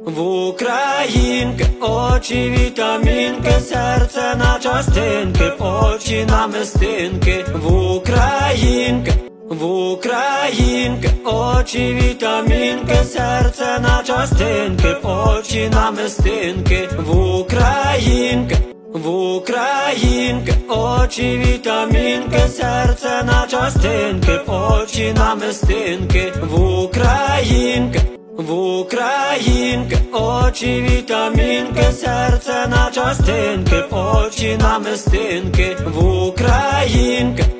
В Українки очі вітамінки, серце на частинки, очі намистинки. В Українки очі вітамінки, серце на частинки, очі намистинки. В Українки очі вітамінки, серце на частинки, очі намистинки. В Українки очі вітамінки, серце на частинки, очі намистинки. В Українки